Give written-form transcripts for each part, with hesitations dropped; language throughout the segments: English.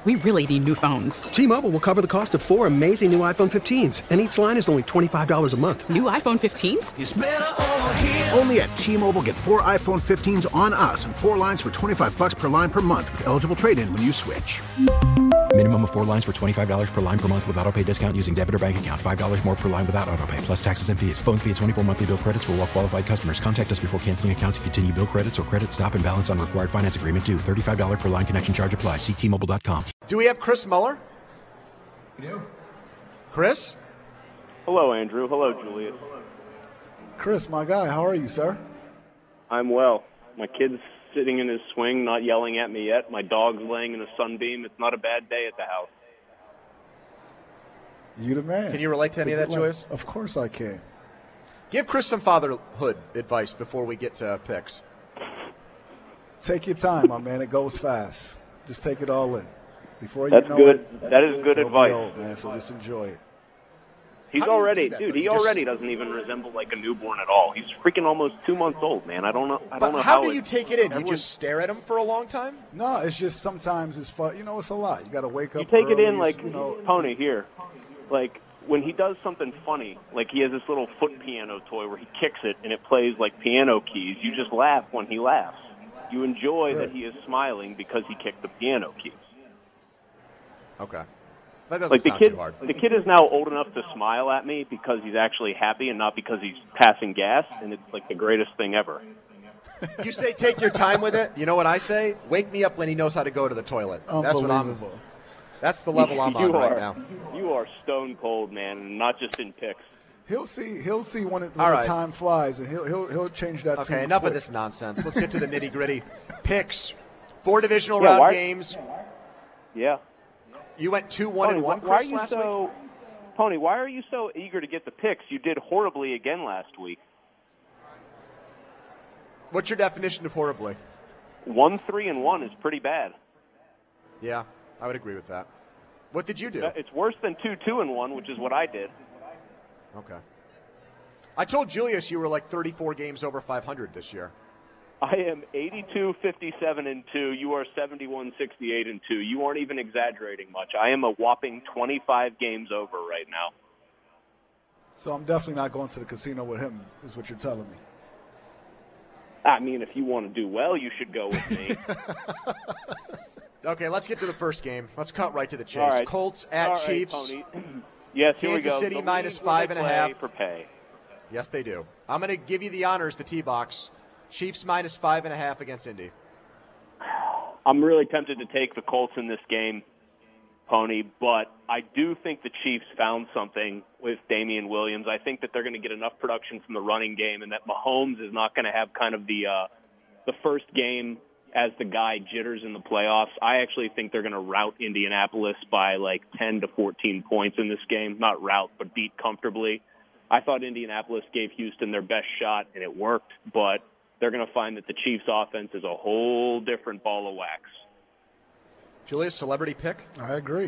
We really need new phones. T-Mobile will cover the cost of 4 amazing new iPhone 15s, and each line is only $25 a month. New iPhone 15s? It's better over here. Only at T-Mobile, get 4 iPhone 15s on us and 4 lines for $25 per line per month with eligible trade-in when you switch. Minimum of 4 lines for $25 per line per month with autopay discount using debit or bank account. $5 more per line without autopay, plus taxes and fees. Phone fee at 24 monthly bill credits for well-qualified customers. Contact us before canceling account to continue bill credits or credit stop and balance on required finance agreement due. $35 per line connection charge applies. See T-Mobile.com. Do we have Chris Muller? We do. Chris? Hello, Andrew. Hello, Julius. Chris, my guy, how are you, sir? I'm well. My kid's sitting in his swing, not yelling at me yet. My dog's laying in a sunbeam. It's not a bad day at the house. You the man. Can you relate to any of that, Julius? Of course I can. Give Chris some fatherhood advice before we get to picks. Take your time, my man. It goes fast. Just take it all in. Before you That's know good. it, that is good advice. Old, man, so just enjoy it. He's already, dude. He already doesn't even resemble like a newborn at all. He's freaking almost 2 months old, man. I don't know. How do you take it in? You just stare at him for a long time? No, it's just sometimes it's fun. You know, it's a lot. You got to wake up. You take early, it in like Pony it, here, like when he does something funny, like he has this little foot piano toy where he kicks it and it plays like piano keys. You just laugh when he laughs. You enjoy that he is smiling because he kicked the piano keys. Okay. That doesn't like sound too hard. The kid is now old enough to smile at me because he's actually happy and not because he's passing gas, and it's like the greatest thing ever. You say take your time with it. You know what I say? Wake me up when he knows how to go to the toilet. That's what I'm. That's the level I'm on right now. You are stone cold, man, and not just in picks. He'll see when the time flies, and he'll change that. Okay, enough of this nonsense. Let's get to the nitty gritty. Picks. 4 divisional round games. Yeah. You went 2-1-1, Chris, last week? Pony, why are you so eager to get the picks? You did horribly again last week. What's your definition of horribly? 1-3-1 is pretty bad. Yeah, I would agree with that. What did you do? It's worse than 2-2-1, which is what I did. Okay. I told Julius you were like 34 games over 500 this year. I am 82-57-2. You are 71-68-2. You aren't even exaggerating much. I am a whopping 25 games over right now. So I'm definitely not going to the casino with him, is what you're telling me. I mean, if you want to do well, you should go with me. Okay, let's get to the first game. Let's cut right to the chase. All right. Colts at Chiefs. Right, yes, here we go. Kansas City minus 5.5 for pay. Yes, they do. I'm going to give you the honors, the T-box. Chiefs minus 5.5 against Indy. I'm really tempted to take the Colts in this game, Pony, but I do think the Chiefs found something with Damian Williams. I think that they're going to get enough production from the running game and that Mahomes is not going to have kind of the first game as the guy jitters in the playoffs. I actually think they're going to rout Indianapolis by like 10 to 14 points in this game. Not rout, but beat comfortably. I thought Indianapolis gave Houston their best shot, and it worked, but they're going to find that the Chiefs' offense is a whole different ball of wax. Julius, celebrity pick? I agree.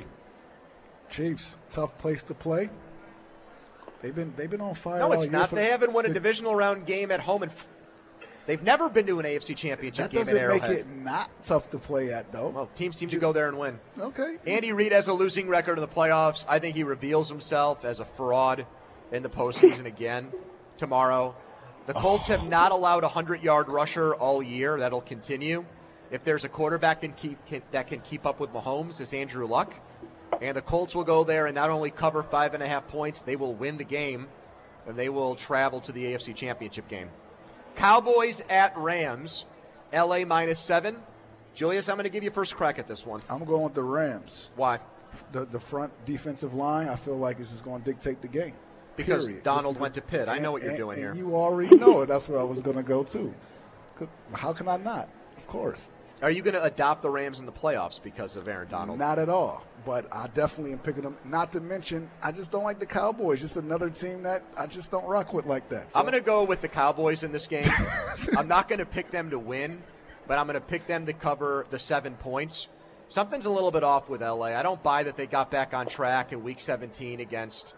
Chiefs, tough place to play. They've been on fire. No, it's not. They haven't won a divisional round game at home, and they've never been to an AFC Championship game at Arrowhead. That doesn't make it not tough to play at, though. Well, teams seem to go there and win. Okay. Andy Reid has a losing record in the playoffs. I think he reveals himself as a fraud in the postseason again tomorrow. The Colts have not allowed a 100-yard rusher all year. That'll continue. If there's a quarterback that can keep up with Mahomes, it's Andrew Luck. And the Colts will go there and not only cover 5.5 points, they will win the game, and they will travel to the AFC Championship game. Cowboys at Rams, LA minus 7. Julius, I'm going to give you first crack at this one. I'm going with the Rams. Why? The front defensive line, I feel like this is going to dictate the game. Because period. Donald went to Pitt. I know what you're doing here. You already know it. That's where I was going to go to. How can I not? Of course. Are you going to adopt the Rams in the playoffs because of Aaron Donald? Not at all. But I definitely am picking them. Not to mention, I just don't like the Cowboys. Just another team that I just don't rock with like that. So. I'm going to go with the Cowboys in this game. I'm not going to pick them to win, but I'm going to pick them to cover the 7 points. Something's a little bit off with LA. I don't buy that they got back on track in Week 17 against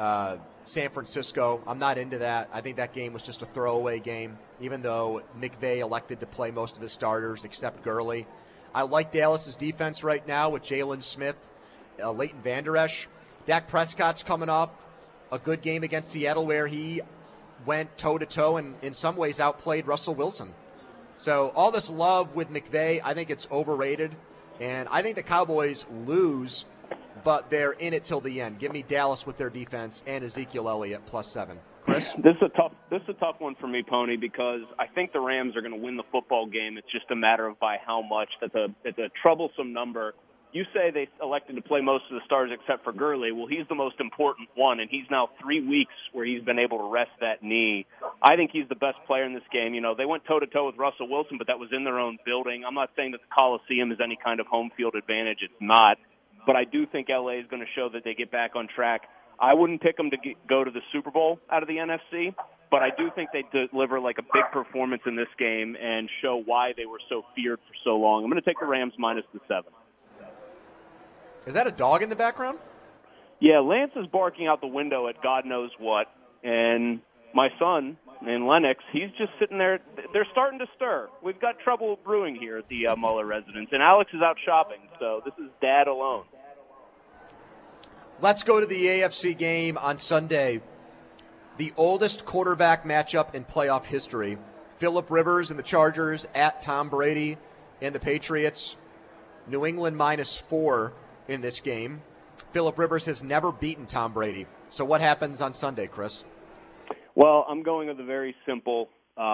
San Francisco. I'm not into that. I think that game was just a throwaway game, even though McVay elected to play most of his starters except Gurley. I like Dallas's defense right now with Jalen Smith, Leighton Vander Esch. Dak Prescott's coming off a good game against Seattle where he went toe-to-toe and in some ways outplayed Russell Wilson. So all this love with McVay, I think it's overrated. And I think the Cowboys lose, but they're in it till the end. Give me Dallas with their defense and Ezekiel Elliott +7. Chris? This is a tough one for me, Pony, because I think the Rams are going to win the football game. It's just a matter of by how much. It's a troublesome number. You say they elected to play most of the stars except for Gurley. Well, he's the most important one, and he's now 3 weeks where he's been able to rest that knee. I think he's the best player in this game. You know, they went toe-to-toe with Russell Wilson, but that was in their own building. I'm not saying that the Coliseum is any kind of home field advantage. It's not. But I do think L.A. is going to show that they get back on track. I wouldn't pick them to go to the Super Bowl out of the NFC, but I do think they deliver like a big performance in this game and show why they were so feared for so long. I'm going to take the Rams -7. Is that a dog in the background? Yeah, Lance is barking out the window at God knows what, and my son, named Lennox, he's just sitting there. They're starting to stir. We've got trouble brewing here at the Muller residence, and Alex is out shopping, so this is Dad alone. Let's go to the AFC game on Sunday. The oldest quarterback matchup in playoff history. Phillip Rivers and the Chargers at Tom Brady and the Patriots. New England -4 in this game. Phillip Rivers has never beaten Tom Brady. So what happens on Sunday, Chris? Well, I'm going with a very simple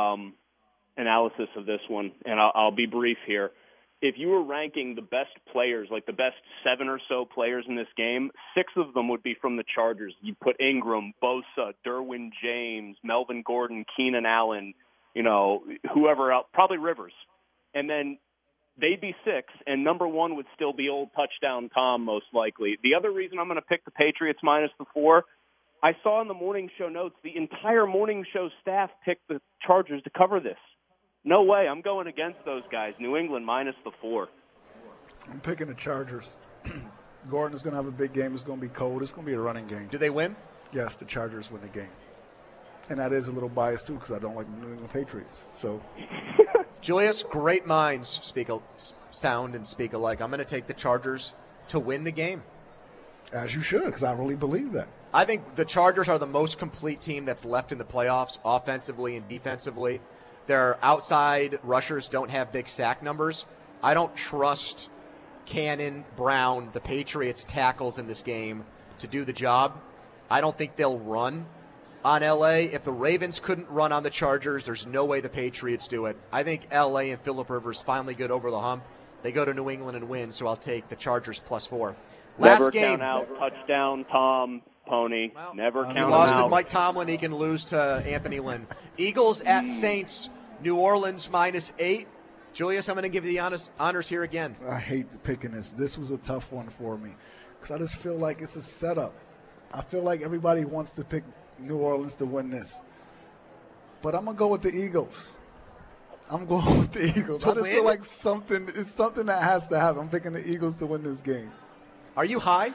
analysis of this one, and I'll be brief here. If you were ranking the best players, like the best 7 or so players in this game, 6 of them would be from the Chargers. You put Ingram, Bosa, Derwin James, Melvin Gordon, Keenan Allen, whoever else, probably Rivers. And then they'd be 6, and number 1 would still be old touchdown Tom, most likely. The other reason I'm going to pick the Patriots -4, I saw in the morning show notes, the entire morning show staff picked the Chargers to cover this. No way. I'm going against those guys. New England -4. I'm picking the Chargers. Gordon is going to have a big game. It's going to be cold. It's going to be a running game. Do they win? Yes, the Chargers win the game. And that is a little biased, too, because I don't like the New England Patriots. So, Julius, great minds sound and speak alike. I'm going to take the Chargers to win the game. As you should, because I really believe that. I think the Chargers are the most complete team that's left in the playoffs, offensively and defensively. Their outside rushers don't have big sack numbers. I don't trust Cannon, Brown, the Patriots' tackles in this game to do the job. I don't think they'll run on L.A. If the Ravens couldn't run on the Chargers, there's no way the Patriots do it. I think L.A. and Phillip Rivers finally get over the hump. They go to New England and win, so I'll take the Chargers +4. Never count out touchdown Tom, Pony. Well, never count out. He lost out. to Mike Tomlin. He can lose to Anthony Lynn. Eagles at Saints. New Orleans -8. Julius, I'm going to give you the honors here again. I hate picking this. This was a tough one for me because I just feel like it's a setup. I feel like everybody wants to pick New Orleans to win this. But I'm going to go with the Eagles. I'm going with the Eagles. I just feel like it's something that has to happen. I'm picking the Eagles to win this game. Are you high?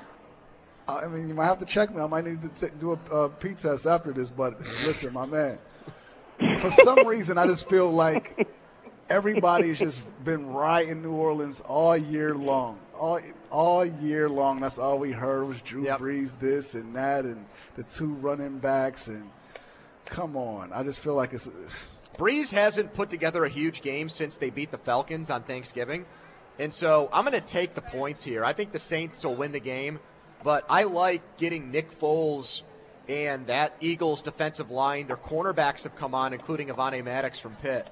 I mean, you might have to check me. I might need to do a pee test after this. But listen, my man. For some reason, I just feel like everybody's just been riding New Orleans all year long. All year long, that's all we heard was Drew Brees this and that and the 2 running backs. And come on, I just feel like it's Brees hasn't put together a huge game since they beat the Falcons on Thanksgiving. And so I'm going to take the points here. I think the Saints will win the game, but I like getting Nick Foles and that Eagles defensive line. Their cornerbacks have come on, including Avonte Maddox from Pitt.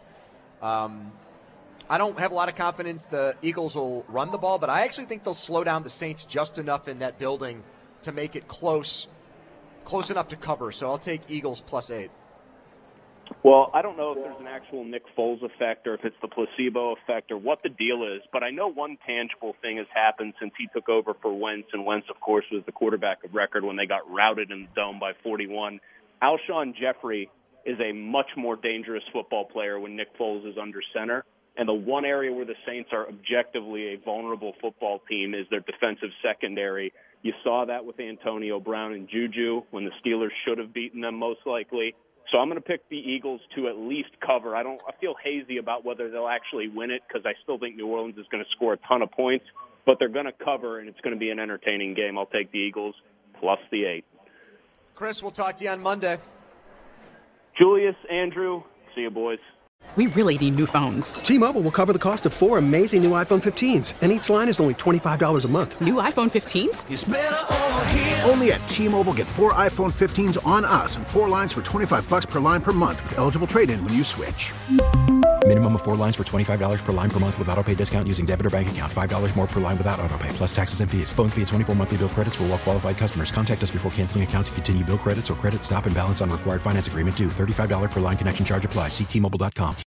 I don't have a lot of confidence the Eagles will run the ball, but I actually think they'll slow down the Saints just enough in that building to make it close enough to cover. So I'll take Eagles +8. Well, I don't know if there's an actual Nick Foles effect or if it's the placebo effect or what the deal is, but I know one tangible thing has happened since he took over for Wentz, and Wentz, of course, was the quarterback of record when they got routed in the Dome by 41. Alshon Jeffrey is a much more dangerous football player when Nick Foles is under center, and the one area where the Saints are objectively a vulnerable football team is their defensive secondary. You saw that with Antonio Brown and Juju when the Steelers should have beaten them most likely. So I'm going to pick the Eagles to at least cover. I feel hazy about whether they'll actually win it because I still think New Orleans is going to score a ton of points, but they're going to cover, and it's going to be an entertaining game. I'll take the Eagles plus the 8. Chris, we'll talk to you on Monday. Julius, Andrew, see you, boys. We really need new phones. T-Mobile will cover the cost of 4 amazing new iPhone 15s, and each line is only $25 a month. New iPhone 15s? It's better over here. Only at T-Mobile, get 4 iPhone 15s on us and 4 lines for $25 per line per month with eligible trade-in when you switch. Minimum of 4 lines for $25 per line per month with autopay discount using debit or bank account. $5 more per line without autopay, plus taxes and fees. Phone fee at 24 monthly bill credits for well-qualified customers. Contact us before canceling account to continue bill credits or credit stop and balance on required finance agreement due. $35 per line connection charge applies. See T-Mobile.com.